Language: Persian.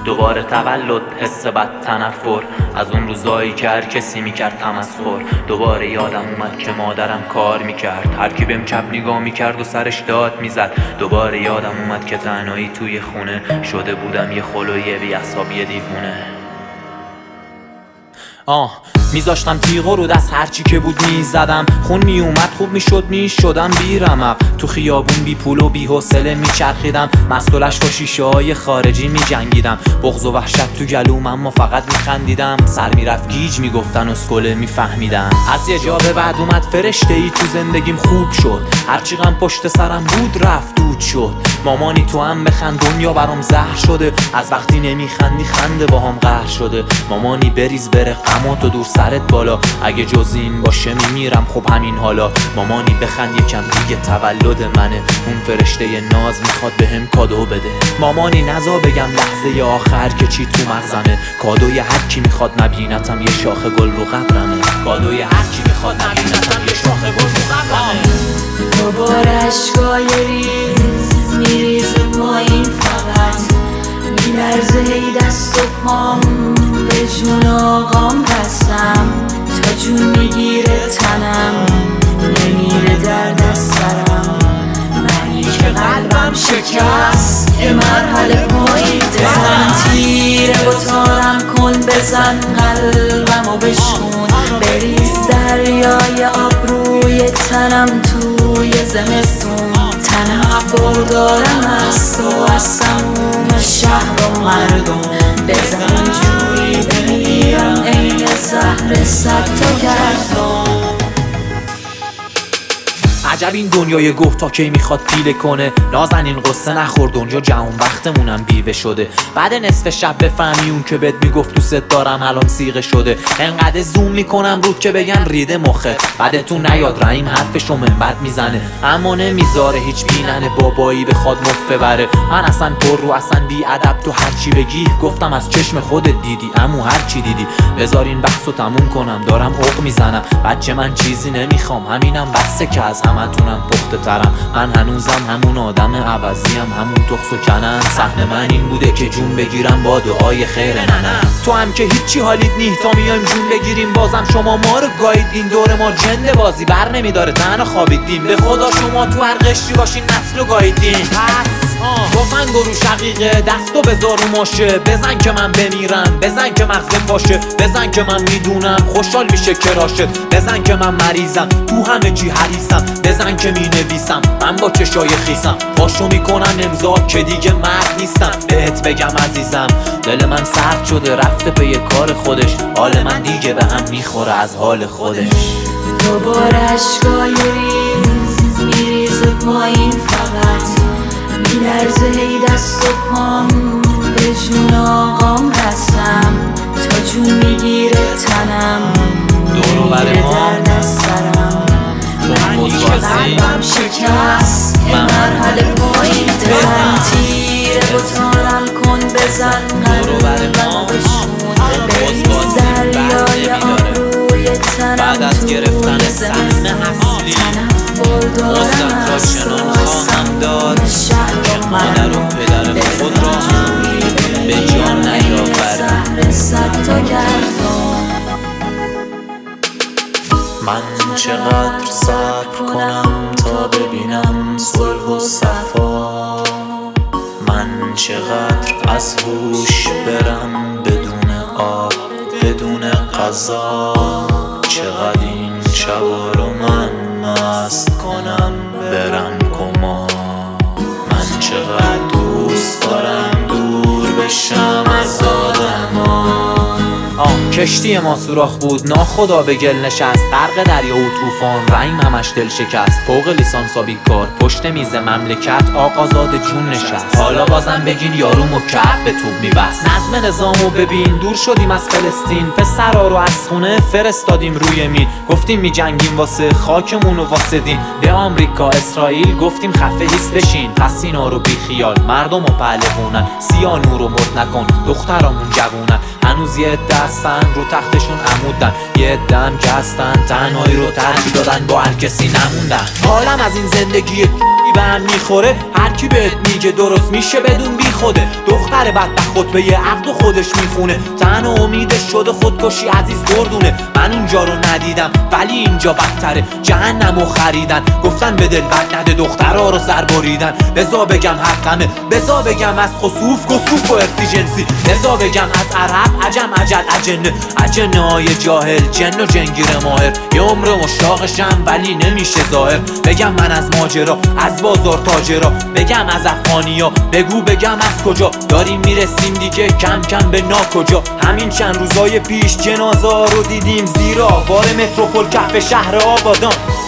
دوباره تولد، حس بد، تنفر از اون روزایی که هر کسی میکرد تمسخر. دوباره یادم اومد که مادرم کار میکرد، هر کی بهم چپ نگاه میکرد و سرش داد میزد. دوباره یادم اومد که تنهایی توی خونه شده بودم یه خلوی بی‌عصابی دیوونه. میذاشتم تیغو رو دست هرچی که بود میزدم، خون میومد خوب میشد میشدم بیرمق. تو خیابون بی پول و بی حوصله میچرخیدم، مستولش با شیشه های خارجی میجنگیدم. بغض و وحشت تو گلوم اما فقط میخندیدم، سر میرفت گیج میگفتن اسکله میفهمیدم. از یه جا به بعد اومد فرشته ای تو زندگیم خوب شد، هرچی غم پشت سرم بود رفت دود شد. مامانی تو هم بخند دنیا برام زهر شده، از وقتی نمیخندی خنده باهام قهر شده. مامانی بریز بره غماتو دور سرت بالا، اگه جز این باشه میمیرم خب همین حالا. مامانی بخند یکم دیگه تولد منه، اون فرشته ناز میخواد بهم کادو بده. مامانی نزا بگم لحظه آخر که چی تو مغزمه، کادوی هر کی میخواد نبینتم یه شاخ گل رو قبرمه. کادوی هر کی میخواد نبینتم یه شاخ گل رو قبرمه. دوباره اشکای ریز میریزه پایین، فقط میلرزه هی دست و پام، به جون آقام بستم تا جون میگیره تنم، نمیره درد از سرم. منی که قلبم شکست یه مرحله پایین، بزن تیره و تارم کن، بزن قلبمو بشکن، بریز دریای آب روی تنم توی زمستون. تنفر دارم از تو، از تموم شهر و مردم، بزن جوری بمیرم عین زهر صد تا گردم. عجب این دنیای گوه تا کی میخواد پیله کنه، نازنین قصه نخور دنیا جهان وقتمونم بیوه شده. بعد نصف شب بفهمی اون که بهت میگفت دوست دارم الان سیغه شده. انقدر زوم میکنم رود که بگن ریده مخه، بعدتون نیاد رحیم حرفشو منبت میزنه، اما نمیذاره هیچ بیننه بابایی بخواد مفت ببره. من اصلا پر رو اصلا بی ادب، تو هرچی بگی گفتم از چشم خودت دیدی، امو هرچی دیدی. بذارین بحثو تموم کنم دارم عق میزنم، بچه من چیزی نمیخوام همینم بسه که از همتونم پخته ترم. من هنوزم همون آدم عوضیم، همون تخس و کنن. صحنه من این بوده که جون بگیرم با دعای خیر ننم. تو هم که هیچی حالیت نیه تا میایم جون بگیریم، بازم شما ما رو گاییدین. دور ما جنده بازی بر نمیداره تنها خوابیدیم، به خدا شما تو هر قشری باشین نسل رو گاییدین. پس گفتن گرو شقیقه دستو بذار رو ماشه، بزن که من بمیرم، بزن که مغزت باشه، بزن که من میدونم خوشحال میشه کراشت، بزن که من مریضم تو همه چی حریصم، بزن که می نویسم من با چشای خیسم، پاشو میکنم امضا که دیگه مرد نیستم. بهت بگم عزیزم دل من سرد شده رفته پی کار خودش، حال من دیگه به هم میخوره از حال خودش. دوباره اشکای ریز میریزه پایین، فقط میلرزه هی دست و پام، به جون آقام هستم تا جون میگیره تنم، نمیره درد از سرم. منی که قلبم شکست یه مرحله پایین، بزن تیره و تارم کن، بزن قلبمو بشون، بریز دریای آب روی تنم بعد از گرفتن سهم اصلی مزدم را چنان خواهم داد که مادر و پدر خود را هم به جان نیاورد. من چقدر صبر کنم تا ببینم صلح و صفا، من چقدر از هوش برم بدون آب بدون غذا، چقدر این شبا رو من مست کنم برم کما. من چقدر دوست دارم دور بشم از آدما. کشتی ما سوراخ بود ناخدا به گل نشست، غرق دریا و طوفان رحیم همش دل شکست. فوق لیسانسا بیکار پشت میز مملکت آقازاده جون نشست، حالا بازم بگین یارو مکعب به توپ میبست. نظم نظامو ببین دور شدیم از فلسطین، پسرا رو از خونه فرستادیم روی مین، گفتیم میجنگیم واسه خاکمون و واسه دین. به آمریکا اسرائیل گفتیم خفه ایست بشین، پس اینا رو بی خیال مردم و پهلوونن، سیانو رو مرد نکن دخترامون جوونن. هنوز یه دستن رو تختشون عمودن، یه دم که هستن تنهایی رو ترجیح دادن با هر کسی نموندن. حالم از این زندگی به هم میخوره هر کی بهت میگه درست میشه بدون بی خوده. دختر بدبخت خطبه عقد و خودش میخونه، تن و امیدش شده خودکشی عزیز گردونه. من اونجا رو ندیدم ولی اینجا بدتره، جهنمو خریدن گفتن به دل بد نده، دخترها رو سر بریدن. بزا بگم حقمه، بزا بگم از خسوف کسوف و اختیجنسی، بزا بگم از عرب عجم عجل اجنه، اجنه های جاهل جن و جنگیر ماهر. یه عمر مشتاقشم ولی نمیشه ظاهر. بگم من از ماجرا از بازار تاجرا، بگم از افغانیا بگو بگم از کجا. داریم میرسیم دیگه کم کم به ناکجا. همین چند روزای پیش جنازه رو دیدیم زیرا بار متروپول کف شهر آبادان.